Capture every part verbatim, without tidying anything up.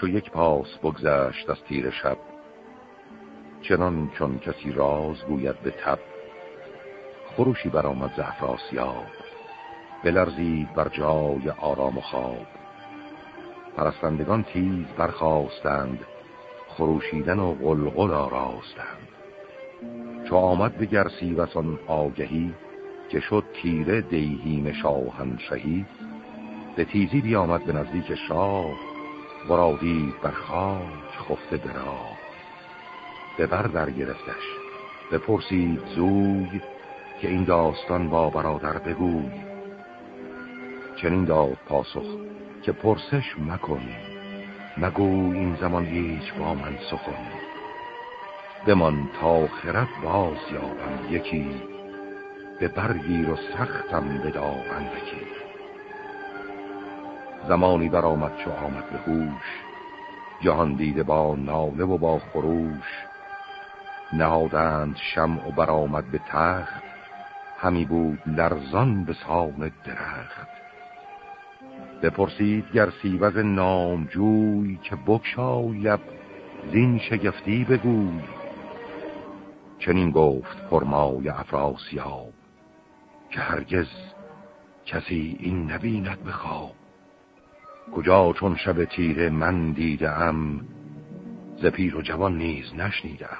چو یک پاس بگذشت از تیر شب، چنان چون کسی راز گوید به تب. خروشی برآمد ز افراسیاب، بلرزید بر جای آرام و خواب. پرستندگان تیز برخاستند، خروشیدن و غلغل آراستند. چو آمد به گرسیوس آن آگهی، که شد تیره دیهیم شاهنشهی. به تیزی بیامد به نزدیک شاه، ورا دید بر خاک خفته به راه. به بر در گرفتش بپرسید زوی، که این داستان با برادر بگوی. چنین داد پاسخ که پرسش مکن، مگو این زمان هیچ با من سخن. بمان تا خرد باز یابم یکی، به برگیر و سختم به دارندگی. زمانی برآمد چو آمد به هوش، جهان دیده با ناله و با خروش. نهادند شمع و برآمد به تخت، همی بود لرزان به سان درخت. بپرسید گرسیوز نامجوی، که بگشای لب زین شگفتی بگوی. چنین گفت پرمای افراسیاب، که هرگز کسی این نبیند به خواب. کجا چون شب تیره من دیدم، ز پیر و جوان نیز نشنیدم.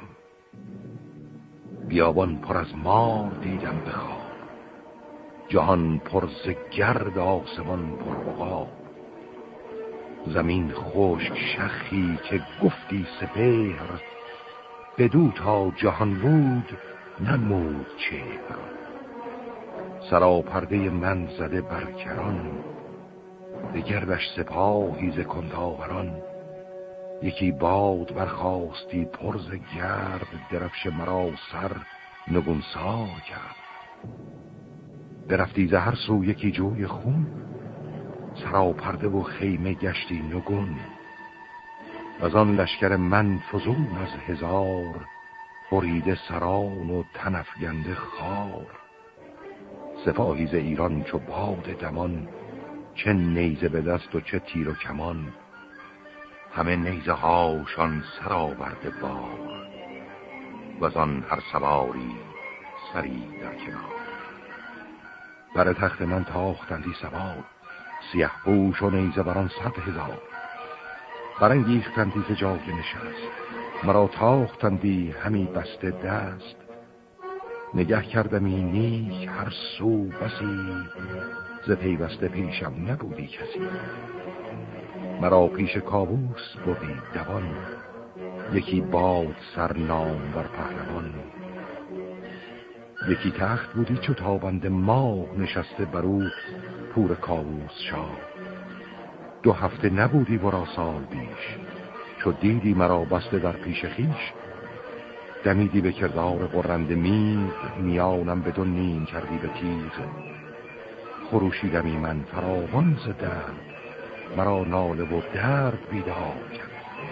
بیابان پر از مار دیدم به خواب، جهان پر ز گرد آسمان پر عقاب. زمین خشک شخی که گفتی سپهر، بدو تا جهان بود نمود چهر. سراپرده من زده برکران، به گردش سپاهی ز کنداوران. یکی باد برخاستی پر ز گرد، درفش مرا سر نگونسار کرد. برفتی ز هر سو یکی جوی خون، سراپرده و خیمه گشتی نگون. از آن لشکر من فزون از هزار، بریده سران و تنفگنده خار. سپاهی ز ایران چو باد دمان، چه نیزه به دست و چه تیر و کمان. همه نیزه هاشان سرآورده بار، و از آن هر سواری سری در کنار. بر تخت من تاختندی سوار، سیه پوش و نیزه بران صد هزار. برانگیختندی ز جای نشست، مرا تاختندی همی بسته دست. نگه کردمی نیک هر سو بسی، ز پیوسته پیشم نبودی کسی. مرا پیش کاووس بودی دوان، یکی باد سرنام بر پهلوان. یکی تخت بودی چو تابنده ماه، نشسته برو پور کاووس شاه. دو هفته نبودی ورا سال بیش، چو دیدی مرا بسته در پیش خیش. دمیدی به کردار قرنده میغ، میانم به دو نیم کردی به تیغ. خروشیدمی من فراوان ز درد، مرا ناله و درد بیدار کرد.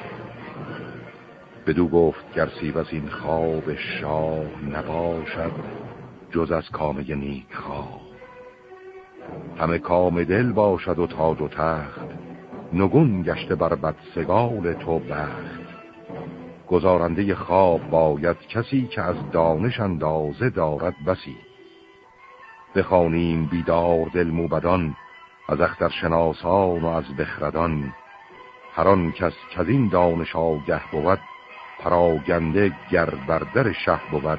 بدو گفت گرسیوز این خواب شاه، نباشد جز از کامه نیک خواه. همه کام دل باشد و تاج و تخت، نگون گشته بر بدسگال تو بخت. گزارنده خواب باید کسی، که از دانش اندازه دارد بسی. بخوانیم بیدار دل موبدان، از اخترشناسان و از بخردان. هر آن کس که از این دانش آگه بود، پراگنده گر بر در شه بود.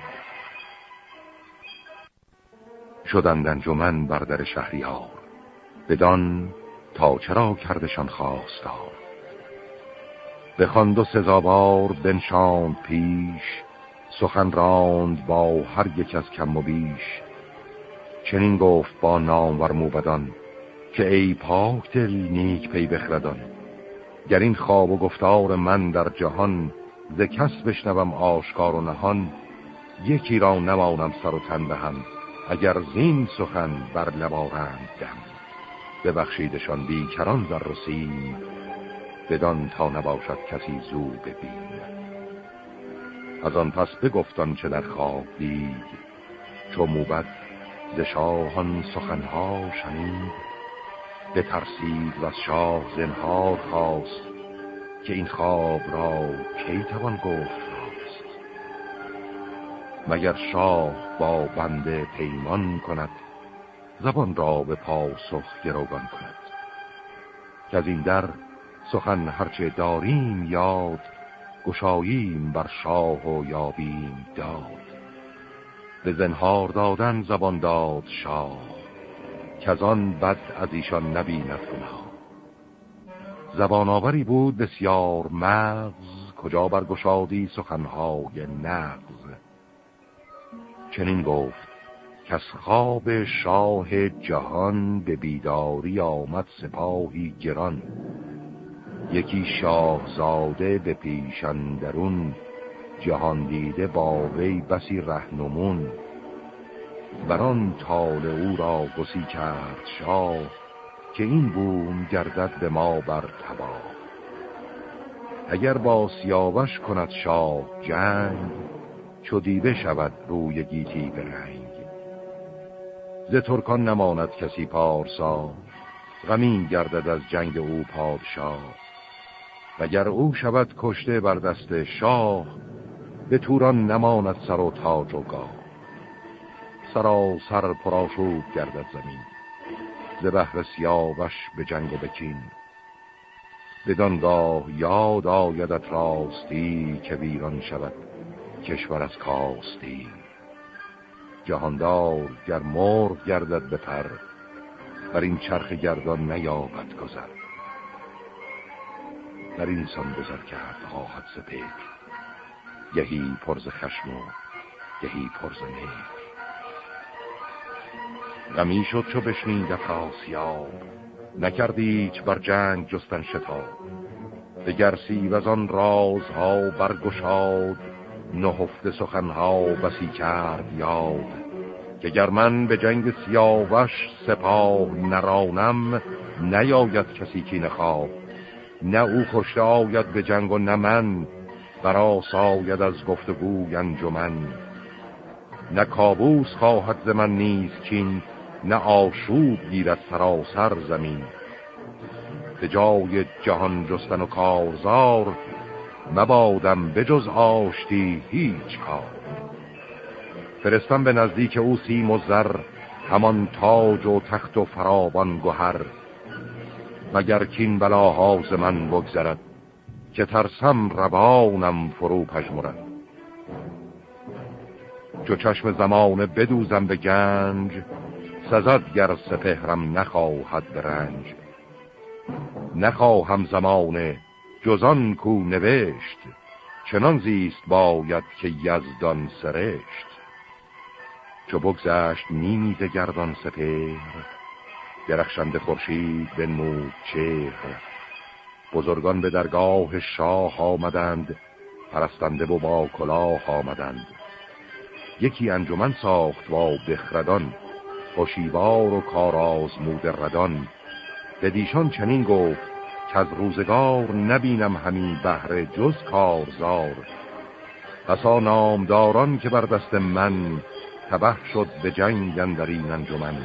شدند انجمن بر در شهریار، بدان تا چرا کردشان خواستار. بخواند و سزاوار بنشاند پیش، سخن راند با هر یک از کم و بیش. چنین گفت با نامور موبدان، که ای پاک دل نیک پی بخردان. گر این خواب و گفتار من در جهان، ز کس بشنوم آشکار و نهان. یکی را نمانم سر و تن بهم، اگر زین سخن بر لبارند دم. ببخشیدشان بیکران زر و سیم، بدان تا نباشد کسی زو ببین. از آن پس بگفتان چه در خواب دید، چو موبد ز شاهان سخنها شنید. بترسید و از شاه زنهار خواست، که این خواب را کی توان گفت راست. مگر شاه با بنده پیمان کند، زبان را به پاسخ گروگان کند. که از این در سخن هرچه داریم یاد، گشاییم بر شاه و یابیم داد. به زنهار دادن زبان داد شاه، که از آن بد از ایشان نبیند گناه. زبان آوری بود بسیار مغز، کجا برگشادی سخنهای نغز. چنین گفت که از خواب شاه جهان، به بیداری آمد سپاهی گران. یکی شاهزاده به پیش اندرون، جهان دیده با وی بسی رهنمون. بران طال او را گسی کرد شاه، که این بوم گردد به ما بر تباه. اگر با سیاوش کند شاه جنگ، چو دیده شود روی گیتی به رنگ. ز ترکان نماند کسی پارسا، غمین گردد از جنگ او پادشاه. وگر او شود کشته بر دست شاه، به توران نماند سر و تاج و گاه. سراسر پرآشوب گردد زمین، ز بهر سیاوش به جنگ و به کین. بدانگاه یاد آیدت راستی، که ویران شود کشور از کاستی. جهاندار گر مرغ گردد به پر، بر این چرخ گردان نیابد گذر. در این سان گذر کرد خواهد سپهر، گهی پر ز خشم و گهی پر ز مهر. غمی شد چو بشنید افراسیاب، نکردیچ بر جنگ جستن شتاب. بگرسی و از آن رازها برگشاد، نهفته سخنها بسی کرد یاد. که گر من به جنگ سیاوش سپاه نرانم، نیاید کسی کینه خواه. نه او کشته آید به جنگ و نه من، براس آید از گفتگوی انجمن. نه کابوس خواهد ز من نیز کین، نه آشوب گیرد سراسر زمین. به جای جهان جستن و کارزار، مبادم به جز آشتی هیچ کار. فرستم به نزدیک او سیم و زر، همان تاج و تخت و فراوان گهر. مگر کین بلاها ز من بگذرد، که ترسم روانم فرو پژمرد. چو چشم زمانه بدوزم به گنج، سزد گر سپهرم نخواهد برنج. نخواهم زمانه جزان کو نوشت، چنان زیست باید که یزدان سرشت. چو بگذشت نیمی ز گردان سپهر، درخشنده خورشید بنمود چهر. بزرگان به درگاه شاه آمدند، پرستنده و با کلاه آمدند. یکی انجمن ساخت با بخردان، هوشیوار و کارآزموده ردان. بدیشان چنین گفت که از روزگار، نبینم همین بهره جز کارزار. بسا نامداران که بر دست من، تبه شد به جنگ اندرین انجمن.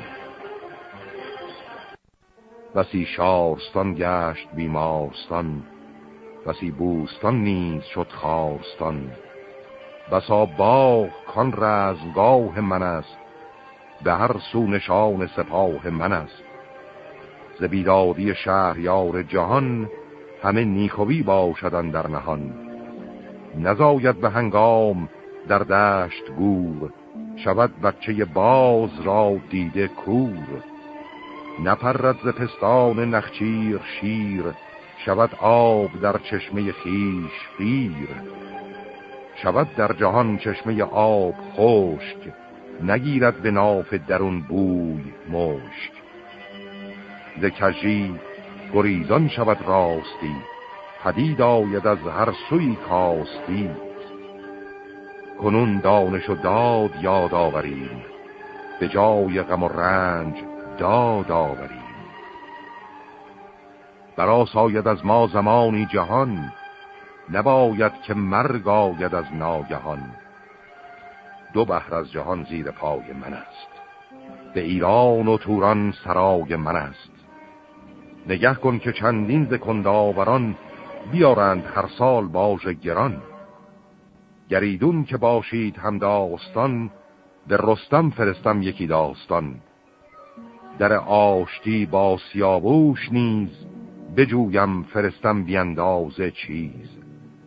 بسی شارستان گشت بیمارستان، بسی بوستان نیز شد خارستان. بسا باغ کان رزمگاه من است، به هر سو نشان سپاه من است. ز بیدادی شهریار جهان، همه نیکویی باشدن در نهان. نزاید به هنگام در دشت گور، شود بچه باز را دیده کور. نپرد ز پستان نخچیر شیر، شود آب در چشمه خیش قیر. شود در جهان چشمه آب خشک، نگیرد به ناف درون بوی مشک. ز کژی گریزان شود راستی، پدید آید از هر سوی کاستی. کنون دانش و داد یاد آوریم، به جای غم و رنج داد آوریم. براس آید از ما زمانی جهان، نباید که مرگ آید از ناگهان. دو بحر از جهان زیر پای من است، به ایران و توران سرای من است. نگه کن که چندین ز کنداوران، بیارند هر سال باژ گران. گریدون که باشید هم داستان، به رستم فرستم یکی داستان. در آشتی با سیاووش نیز، بجویم فرستم بیندازه چیز.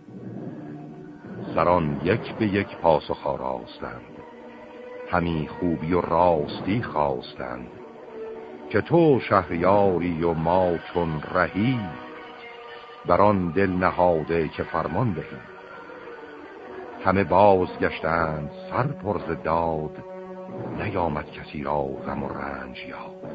سران یک به یک پاسخ آراستند، همی خوبی و راستی خواستند. که تو شهریاری و ما چون رهی، بران دل نهاده که فرمان دهی. همه باز گشتند سر پر ز داد، نیامد کسی را غم و رنج یاد.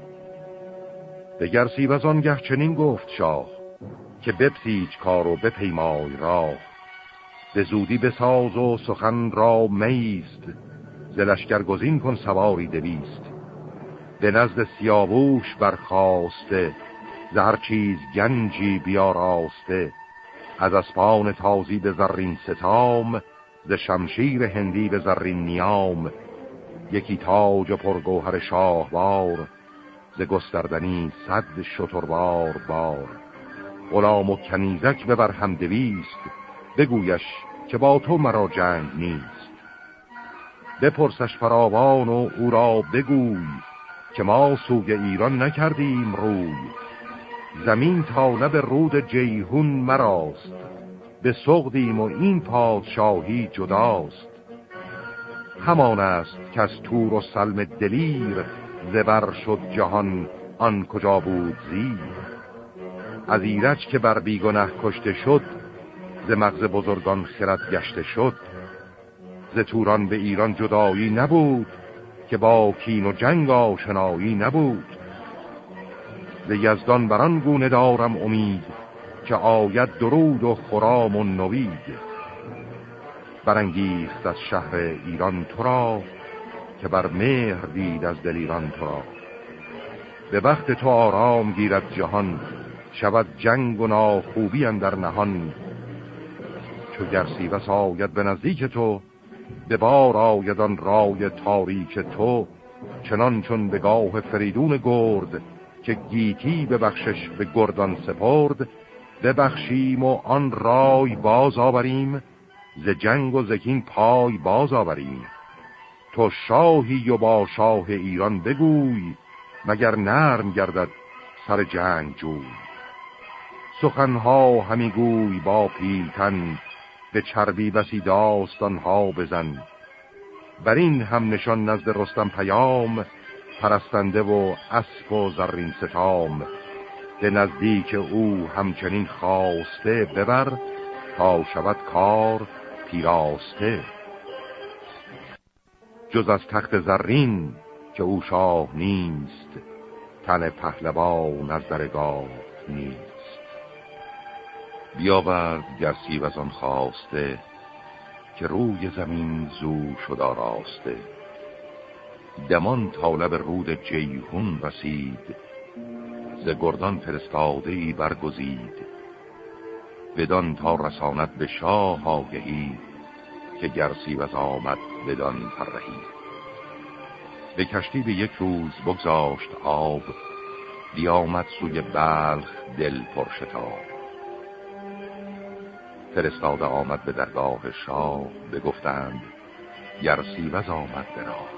دگر سیب آنگه چنین گفت شاه، که بپسیج کار و بپیمای راه. به زودی بساز و سخن را میست، ز لشکر گزین کن سواری دویست. به نزد سیاووش برخاسته، ز هر چیز گنجی بیاراسته. از اسپان تازی به زرین ستام، ز شمشیر هندی به زرین نیام. یکی تاج پرگوهر شاهوار، ز گستردنی صد شتروار بار. غلام و کنیزک ببر هم دویست، بگویش که با تو مرا جنگ نیست. بپرسش فراوان و او را بگوی، که ما سوی ایران نکردیم روی. زمین تا لب رود جیهون مراست، به سغدیم و این پادشاهی جداست. همان است که از تور و سلم دلیر، زبر شد جهان آن کجا بود زیر. از ایرج که بر بیگنه کشته شد، ز مغز بزرگان خرد گشته شد. ز توران به ایران جدایی نبود، که با کین و جنگ آشنایی نبود. ز یزدان بران گونه دارم امید، که آید درود و خرام و نوید. برانگیخت از شهر ایران تو را، که بر مهر دید از دل ایران تو را. به وقت تو آرام گیرد جهان، شود جنگ و ناخوبی اندر نهان. چو گرسیوس آید به نزدیک تو، به بار آیدان رای تاریک تو. چنان چون به گاه فریدون گرد، که گیتی ببخشش به گردان سپرد. ببخشیم و آن رای باز آوریم، ز جنگ و زکین پای باز آوریم. تو شاهی و با شاه ایران بگوی، مگر نرم گردد سر جنگ جوی. سخنها همی گوی با پیلتن، به چربی بسی داستانها بزن. بر این هم نشان نزد رستم پیام، پرستنده و اسب و زرین ستام. به نزدیک او همچنین خواسته، ببر تا شود کار پیراسته. جز از تخت زرین که او شاه نیست، تن پهلوان از درگاه نیست. بیاورد گرسیوز آن خواسته، که روی زمین زو شد آراسته. دمان تا لب رود جیهون رسید، ز گردان فرستاده ای برگزید. بدان تا رساند به شاه آگهی، که گرسیوز آمد بدان فرهی. به کشتی به یک روز بگذاشت آب، بیامد سوی بلخ دل پرشتاب. فرستاده آمد به درگاه شاه، بگفتند گرسیوز آمد به راه.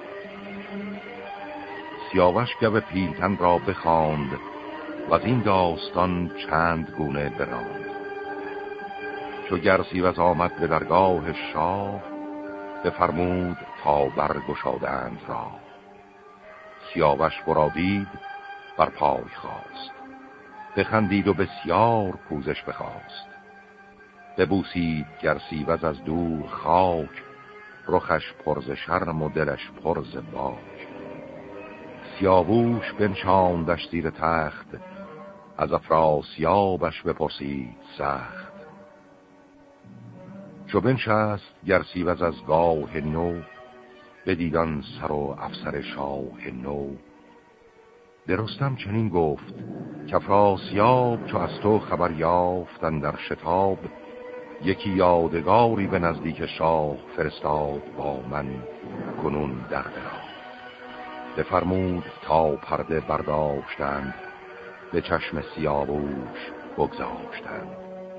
سیاوش گو پیلتن را بخواند، و از این داستان چند گونه براند. چو گرسیوز آمد به درگاه شاه، بفرمود تا برگشادند را. سیاوش برادید بر پای خواست، بخندید و بسیار پوزش بخواست. ببوسید گرسیوز از دور خاک، رخش پرز شرم و دلش پرز باک. سیاووش بنشاندش زیر تخت، از افراسیابش بپرسید سخت. چو بنشست گرسیوز از گاه نو، بدیدان سر و افسر شاه نو. به رستم چنین گفت که افراسیاب چو از تو خبر یافتن در شتاب، یکی یادگاری به نزدیک شاه فرستاد با من کنون در درا. بفرمود تا پرده برداشتند، به چشم سیاووش بگذاشتند.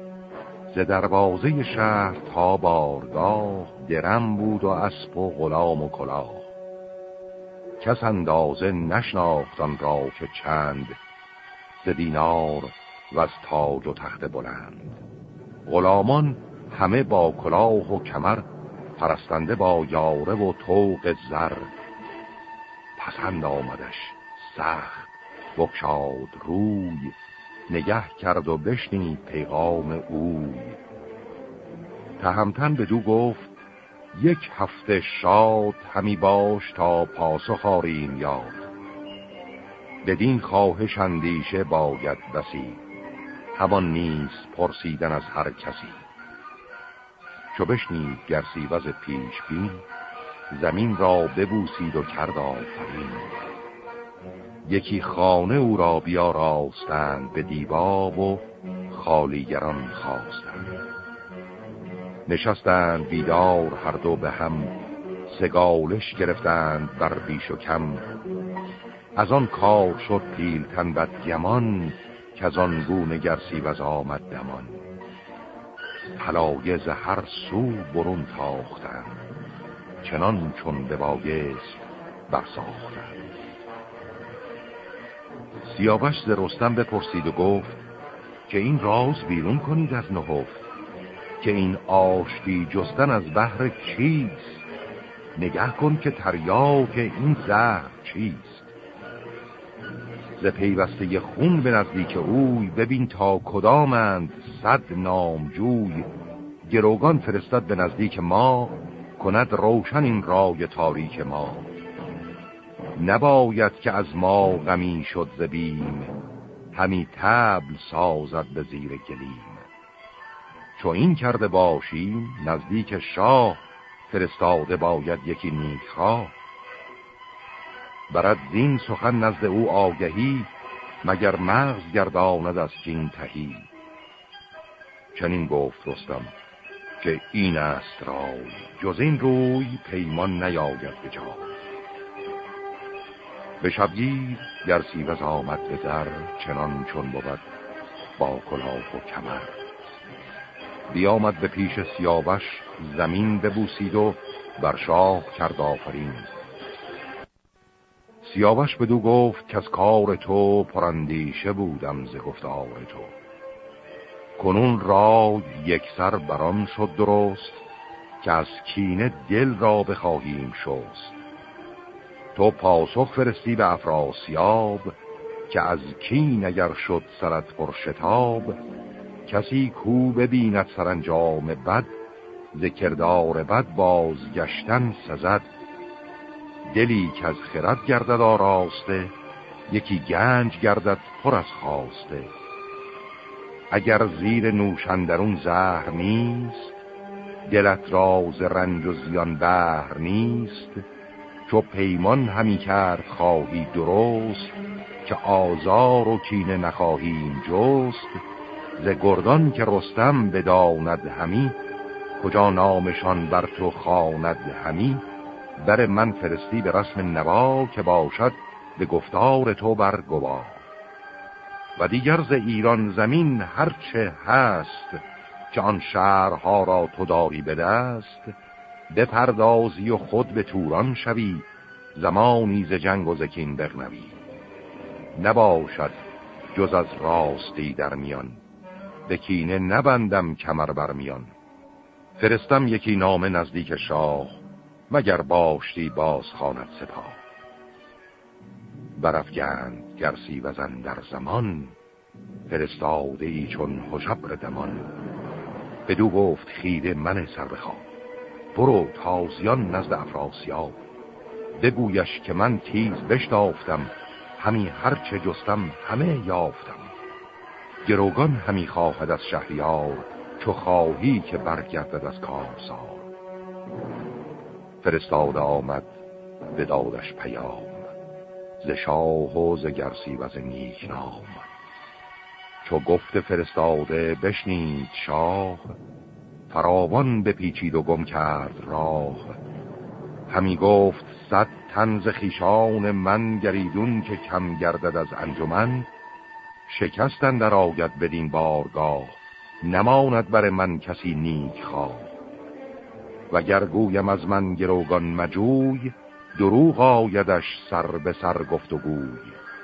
ز دروازه شهر تا بارگاه، درم بود و اسب و غلام و کلاه. کس اندازه نشناخت آن را که چند، ز دینار و از تاج و تخت بلند. غلامان همه با کلاه و کمر، پرستنده با یاره و طوق زر. پسند آمدش سخت بگشاد روی، نگه کرد و بشنید پیغام اوی. تهمتن بدو گفت یک هفته شاد، همی باش تا پاسخ آریم یاد. بدین خواهش اندیشه باید بسی، همان نیست پرسیدن از هر کسی. چو بشنید گرسیوز پیش بین، زمین را ببوسید و کرد آفرین. یکی خانه او را بیاراستند، به دیبا و خالیگران خواستند. نشستند بیدار هر دو به هم، سگالش گرفتند بر بیش و کم. از آن کار شد پیلتن بدگمان، که از آن گونه گرسیوز آمد دمان. پلایه ز هر سو برون تاختند، چنان چون ببایست برساختند. سیاوش ز رستم بپرسید و گفت که این راز بیرون کنید از نهفت. که این آشتی جستن از بحر چیست، نگه کن که تریاک این زهر چیست. ز پیوسته خون به نزدیک اوی، ببین تا کدامند صد نامجوی. گروگان فرستد به نزدیک ما، کند روشن این رای تاریک ما. نباید که از ما غمی شد ز بیم، همی طبل سازد به زیر گلیم. چو این کرده باشیم نزدیک شاه، فرستاده باید یکی نیکخواه. برد زین سخن نزد او آگهی، مگر مغز گرداند از کین تهی. چنین گفت رستم که این است رای، جز این روی پیمان نیاید به جای. به شبگیر گرسیوز آمد به در، چنان چون بود با کلاه و کمر. بیامد به پیش سیاوش زمین ببوسید و بر شاه کرد آفرین. سیاوش بدو گفت که از کار تو پراندیشه بودم ز گفتار تو. کنون رای یک سر بران شد درست، که از کینه دل را بخواهیم شست. تو پاسخ فرستی به افراسیاب، که از کین اگر شد سرت پرشتاب. کسی کو ببیند سرانجام بد، ز کردار بد بازگشتن سزد. دلی که از خرد گردد آراسته، یکی گنج گردد پر از خواسته. اگر زیر نوشندرون زهر نیست، دلت را ز رنج و زیان بهر نیست. چو پیمان همی کرد خواهی درست، که آزار و کینه نخواهیم جست. ز گردان که رستم بداند همی، کجا نامشان بر تو خواند همی. بر من فرستی به رسم نوا، که باشد به گفتار تو بر گوا. و دیگر ز ایران زمین هرچه هست، که آن شهرها را تو داری به دست. بپردازی و خود به توران شوی، زمانی ز جنگ و ز کین برنوی. نباشد جز از راستی در میان، به کینه نبندم کمر بر میان. فرستم یکی نامه نزدیک شاه، مگر باشتی باز خواند سپاه. برافگند گرسیوزان در زمان، فرستاده ای چون هژبر دمان. بدو گفت خیره من سر بخواب، برو تازیان نزد افراسیاب. بگویش که من تیز بشتافتم، همی هرچه جستم همه یافتم. گروگان همی خواهد از شهریار، چو خواهی که برگردد از کارزار. فرستاده آمد به دادش پیام، ز شاه و ز گرسیوز نیک نام. چو گفت فرستاده بشنید شاه، فراوان بپیچید و گم کرد راه. همی گفت صد تن ز خویشان من، گریدون که کم گردد از انجمن. شکستن در آید بدین بارگاه، نماند بر من کسی نیک خواه. وگر گویم از من گروگان مجوی، دروغ آیدش سر به سر گفت و گوی.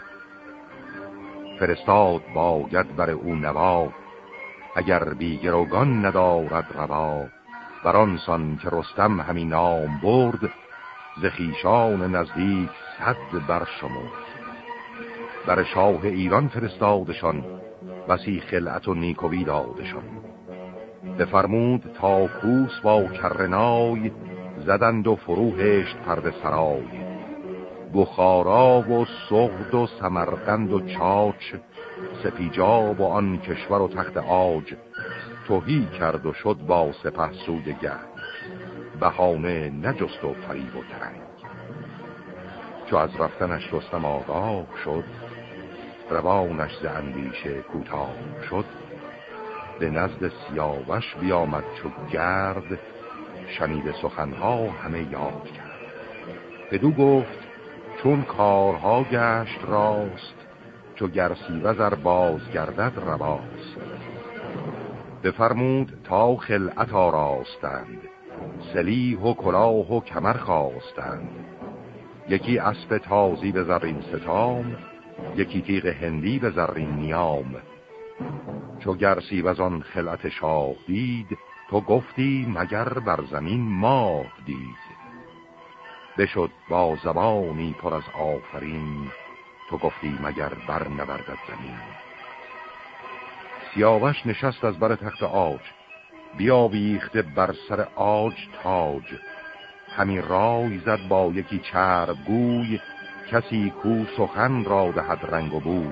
فرستاد باید بر او نوا، اگر بی گروگان ندارد روا. برانسان که رستم همی نام برد، ز خویشان نزدیک صد برشمرد. بر شاه ایران فرستادشان، بسی خلعت و نیکوی دادشان. بفرمود تا کوس با کرنای، زدند و فروهشت پرده سرای. بخارا و سغد و سمرقند و چاچ، سپیجاب و آن کشور و تخت عاج. تهی کرد و شد با سپه سوی گنج، بهانه نجست و فریب و ترنگ. چو از رفتنش رستم آگاه شد، روانش ز اندیشه کوتاه شد. به نزد سیاوش بیامد چو گرد، شنید سخنها همه یاد کرد. بدو گفت چون کارها گشت راست، چو گرسیوز ار باز گردد رواست. بفرمود تا خلعت آراستند، سلیح و کلاه و کمر خواستند. یکی اسب تازی به زرین ستام، یکی تیغ هندی به زرین نیام. چو گرسیوز خلعت شاه دید، تو گفتی مگر بر زمین ماه دید. بشد با زبانی پر از آفرین، تو گفتی مگر بر نوردد زمین. سیاوش نشست از بر تخت عاج، بیاویخته بر سر عاج تاج. همی رای زد با یکی چرب گوی، کسی کو سخن را دهد رنگ و بوی.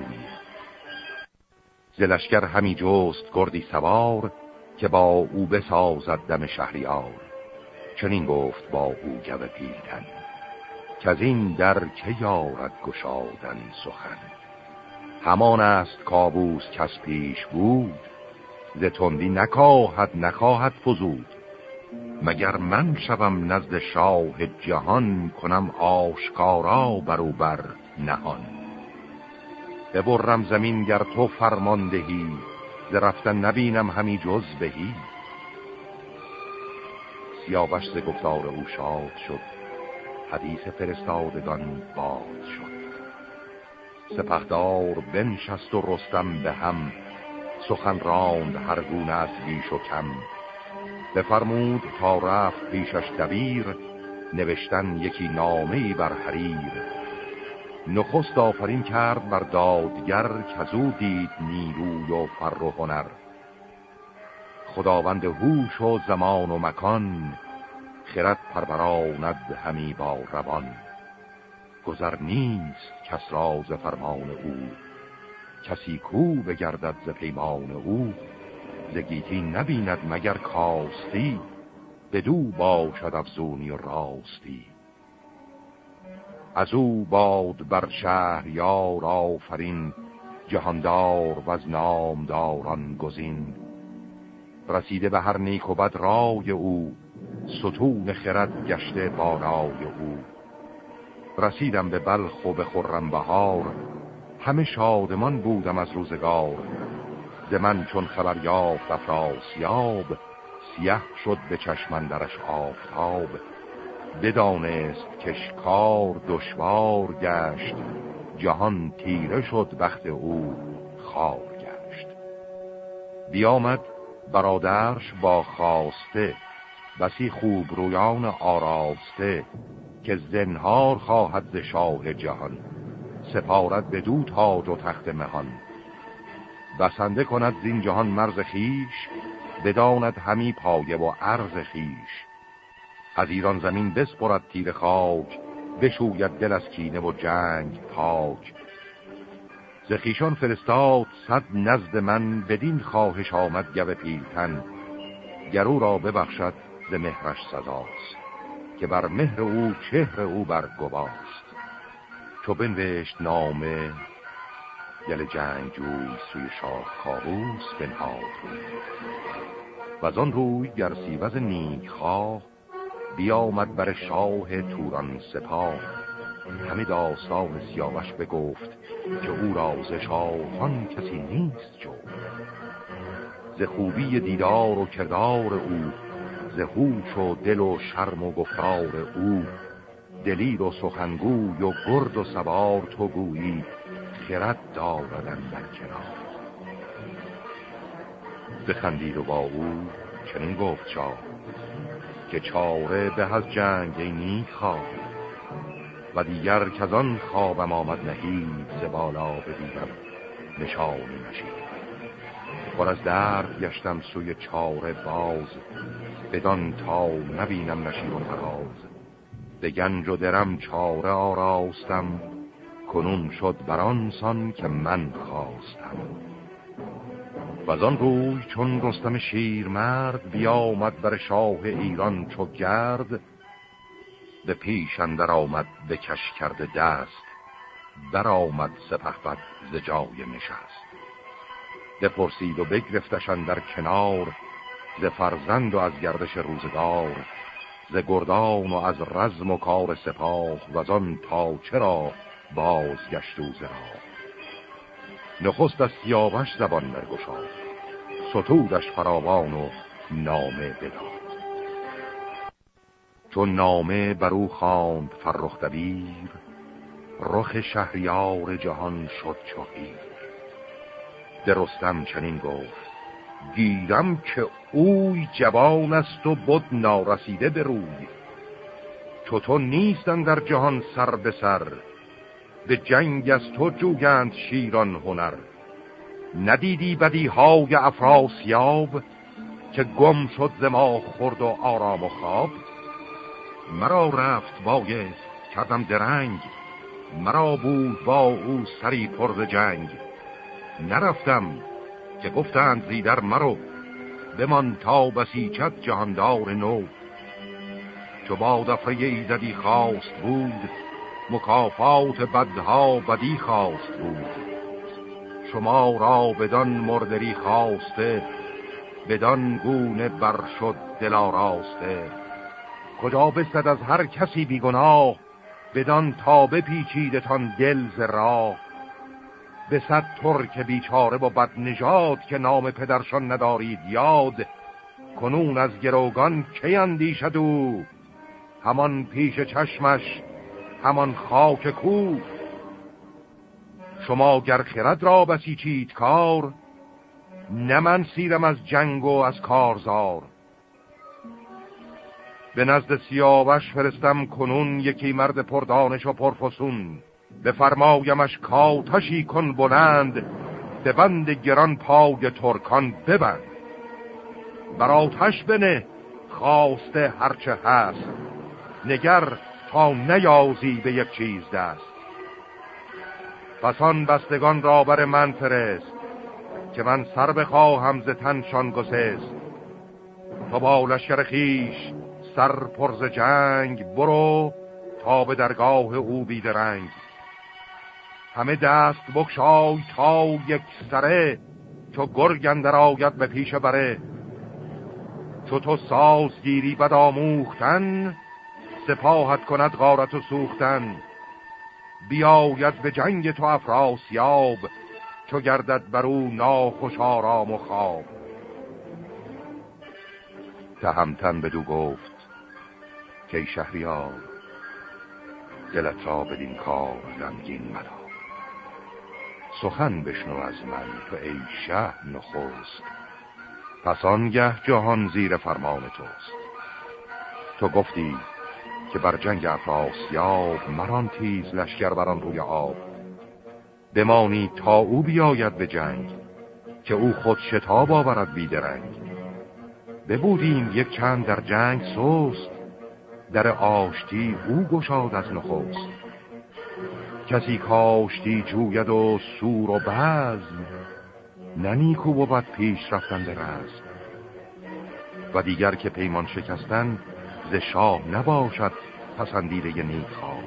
ز لشکر همی جست گردی سوار، که با او بسازد دم شهریار. چنین گفت با او گو پیلتن، که از این در که یارد گشادن سخن. همان است کابوس کس پیش بود، ز تندی نکاهد نخواهد فزود. مگر من شوم نزد شاه جهان، کنم آشکارا برو بر نهان. ببرم زمین گر تو فرمان دهی، ز رفتن نبینم همی جز بهی. سیاوش ز گفتار او شاد شد، حدیث فرستادگان باد شد. سپهدار بنشست و رستم به هم، سخن راند هر گونه از بیش و کم. بفرمود تا رفت پیشش دبیر، نوشتن یکی نامه‌ای بر حریر. نخست آفرین کرد بر دادگر، کزو دید نیروی و فر و هنر. خداوند هوش و زمان و مکان، خرد پروراند همی با روان. گذر نیست کس را ز فرمان او، کسی کو بگردد ز پیمان او. ز گیتی نبیند مگر کاستی، بدو باشد افزونی و راستی. از او باد بر شهریار آفرین، جهاندار و از نامداران گزین. رسیده به هر نیک و بد رای او، ستون خرد گشته بالای او. رسیدم به بلخ و به خرم بهار، همه شادمان بودم از روزگار. ز من چون خبر یافت افراسیاب، سیه شد به چشم اندرش آفتاب. بدانست کش کار دشوار گشت، جهان تیره شد بخت او خوار گشت. بیامد برادرش با خواسته، بسی خوب رویان آراسته. که زنهار خواهد ز شاه جهان، سپارد به دو تاج و تخت مهان. بسنده کند زین جهان مرز خیش، بداند همی پایه و عرض خیش. از ایران زمین بسپرد تیر خاک، بشوید دل از کینه و جنگ پاک. ز خویشان فرستاد صد نزد من، بدین خواهش آمد گو پیلتن. گرو را ببخشد ز مهرش سزاست، که بر مهر او چهر او بر گواست. چو بنوشت نامه گل جنگجوی، سوی شاه کاووس بنهاد روی. و از آن روی گرسیوز نیک خواه، بیامد بر شاه توران سپاه. همه داستان سیاوش بگفت، که او را ز شاهان کسی نیست جو. ز خوبی دیدار و کردار او، ز هوش و دل و شرم و گفتار او. دلیر و سخنگوی و گرد و سوار تو گویی، خرد داردن در کنار. بخندید و با او چنین گفت شاه، که چاره به از جنگ ای نیک خواه. و دیگر که از آن خوابم آمد نهید، ز بالا بدیدم نشانی نشید. پر از درد گشتم سوی چاره باز، بدان تا نبینم نشید و فراز. به گنج و درم چاره آراستم، کنون شد بران سان که من خواستم. و از آن روی چون رستم شیر مرد، بیامد بر شاه ایران چو گرد. به پیش اندر آمد به کش کرده دست، بر آمد سپهبد ز جای نشست. بپرسید و بگرفتش اندر کنار، ز فرزند و از گردش روزگار. ز گردان و از رزم و کار سپاه، و از آن تا چرا بازگشت او ز راه. نخست از سیاوش زبان برگشاد، ستودش فراوان و نامه بداد. چون نامه بر او خواند فرخ دبیر، رخ شهریار جهان شد چو قیر. رستم چنین گفت گیرم که اوی جوان است و بد نارسیده به روی. چو تو نیستن در جهان سر به سر، به جنگ از تو جوگند شیران هنر. ندیدی بدی های افراسیاب، که گم شد ز ما خورد و آرام و خواب. مرا رفت بایست کردم درنگ، مرا بود با او سری پر ز جنگ. نرفتم که گفتند زیدر مرو، بمان تا بسیچت جهاندار نو. چو با دفعه ایزدی خواست بود، مکافات بدها بدی خواست بود. شما را بدان مردری خواسته، بدان گونه بر شد دل آراسته. کجا بستد از هر کسی بیگناه، بدان تا بپیچیدتان دل ز راه. به صد ترک بیچاره و بد نژاد، که نام پدرشان ندارید یاد. کنون از گروگان کی اندیشد او، همان پیش چشمش همان خاک کو. شما گر خرد را بسیچید کار، نه من سیرم از جنگ و از کارزار. به نزد سیاوش فرستم کنون، یکی مرد پردانش و پرفسون. بفرمایمش کاتشی کن بلند، به بند گران پای ترکان ببند. بر آتش بنه خواسته هرچه هست، نگر تا نیازی به یک چیز دست. پسان بستگان را بر من فرست، که من سر بخواهم ز تنشان گسست. تو با لشکر خویش سر پر ز جنگ، برو تا به درگاه او بیدرنگ. همه دست بگشای تا یک سره، چو گرگ اندر آید به پیش بره. چو تو ساز گیری بد آموختن، سپاهت کند غارت و سوختن. بیاید به جنگ تو افراسیاب، چو گردد بر او ناخوش آرام و خواب. تهمتن بدو گفت که ای شهریار، دلت را بدین کار غمگین مدار. سخن بشنو از من تو ای شه نخست، پس آنگه جهان زیر فرمان توست. تو گفتی که بر جنگ افراسیاب، مران تیز لشکر بران روی آب. بمانی تا او بیاید به جنگ، که او خود شتاب آورد بیدرنگ. ببودیم یک چند در جنگ سست، در آشتی او گشاد از نخست. کسی کاشتی جوید و سور و بزم، ننیکو بود پیش رفتن در رزم. و دیگر که پیمان شکستن، ز شاه نباشد پسندیده نیک خواه.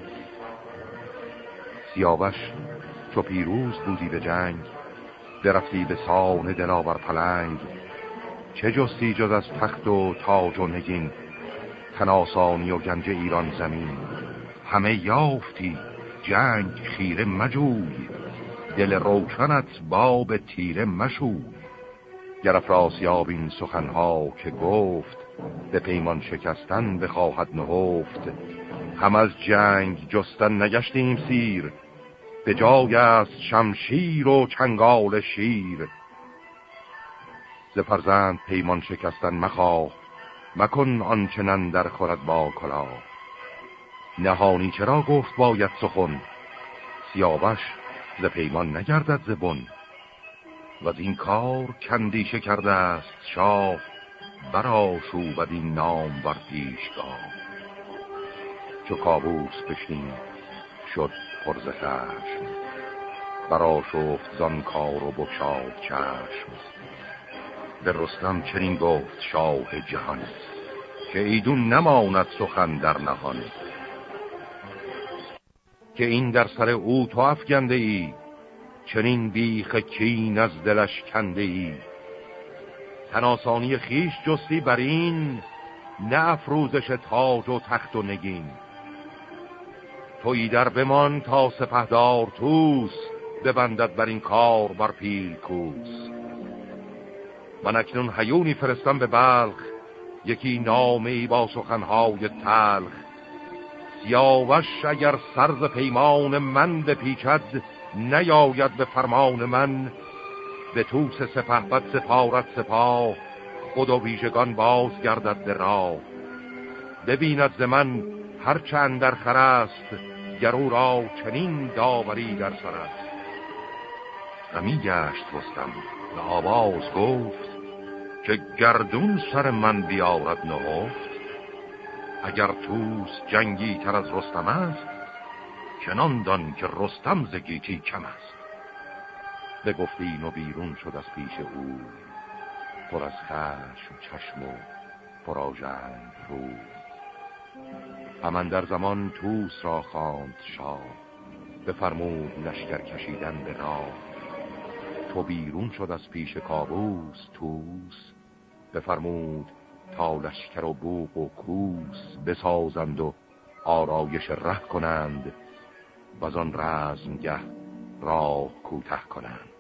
سیاوش چو پیروز بودی به جنگ، درفتی به سان دلاور پلنگ. چه جستی جز از تخت و تاج و نگین، تن آسانی و گنج ایران زمین. همه یافتی جنگ خیره مجوی، دل روشنت باب تیره مشوی. گر افراسیاب این سخنها که گفت، به پیمان شکستن بخواهد نهفت. هم از جنگ جستن نگشتیم سیر، به جای است شمشیر و چنگال شیر. ز فرزند پیمان شکستن مخواه، مکن آنچنان در خورد با کلاه. نهانی چرا گفت باید سخن، سیاوش ز پیمان نگردد ز بن. و از این کار کندیشه کرده است شاه، برآشوبد این نام بر پیشگاه. چو کاووس بشنید شد پر ز خشم، برآشفت زان کار و بگشاد چشم. به رستم چنین گفت شاه جهان، که ایدون نماند سخن در نهان. که این در سر او تو افگنده ای، چنین بیخ کین از دلش کنده ای. تن آسانی خیش جستی بر این، نه افروزش تاج و تخت و نگین. تویی در بمان تا سپهدار توس، ببندد بر این کار بر پیل کوس. من اکنون هیونی فرستم به بلخ، یکی نامه‌ای با سخنهای تلخ. سیاوش اگر سرز پیمان من بپیچد، نیاید به فرمان من. به توس سپهبد سپارد سپاه، خود و ویژگان باز گردد به راه. ببیند ز من هر چند در خور است، گر او را چنین داوری در سر است. غمی گشت رستم به آواز گفت، که گردون سر من بیارد نهفت. اگر توس جنگی تر از رستم است، چنان دان که رستم ز گیتی کم است. بگفتین و بیرون شد از پیش او، پر از خشم چشم و پراژند رو. همان در زمان توس را خواند شاه، بفرمود لشکر کشیدن به راه. تو بیرون شد از پیش کاووس توس، بفرمود تا لشکر و بوق و کوس. بسازند و آرایش ره کنند، وزان رزمگه راه کوته کنند.